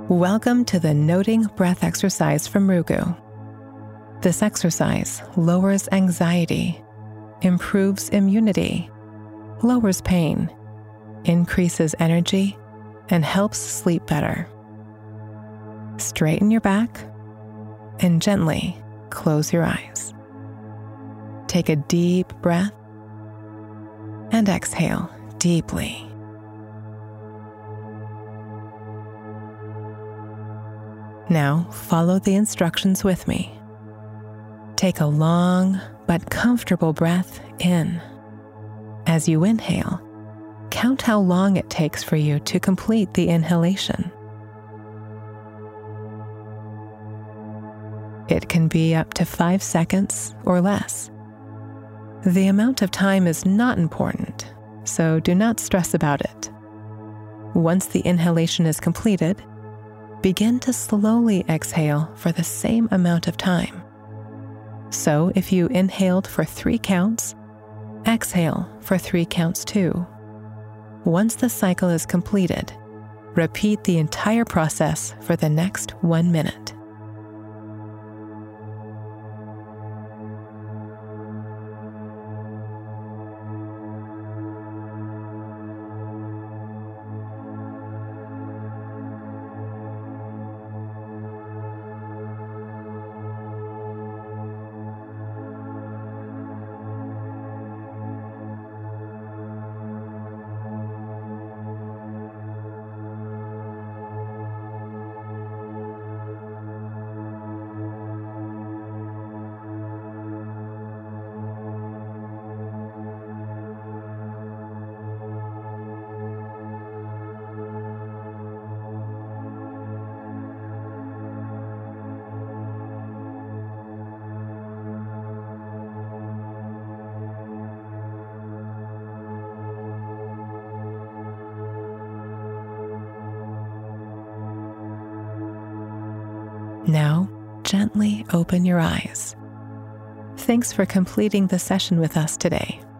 Welcome to the Noting Breath exercise from Rugu. This exercise lowers anxiety, improves immunity, lowers pain, increases energy, and helps sleep better. Straighten your back and gently close your eyes. Take a deep breath and exhale deeply. Now follow the instructions with me. Take a long but comfortable breath in. As you inhale, count how long it takes for you to complete the inhalation. It can be up to 5 seconds or less. The amount of time is not important, so do not stress about it. Once the inhalation is completed, begin to slowly exhale for the same amount of time. So if you inhaled for 3 counts, exhale for 3 counts too. Once the cycle is completed, repeat the entire process for the next 1 minute. Now, gently open your eyes. Thanks for completing the session with us today.